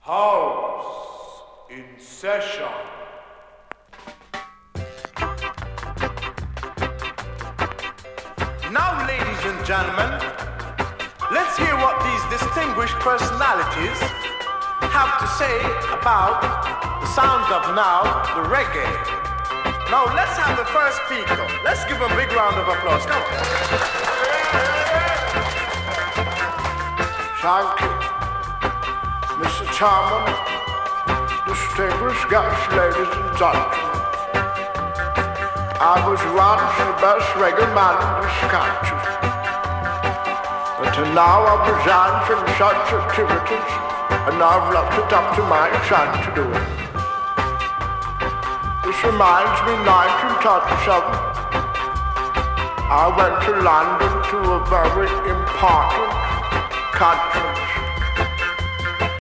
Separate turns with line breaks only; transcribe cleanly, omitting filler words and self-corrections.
House in session. Now, ladies and gentlemen, let's hear what these distinguished personalities have to say about the sounds of now the reggae. Now, let's have the first speaker. Let's give him a big round of applause. Come on.
Thank you, Mr. Chairman, distinguished guests, ladies and gentlemen. I was once the best reggae man in this country, but now I've resigned from such activities, and I've left it up to my son to do it. This reminds me, 1937, I went to London to a very important country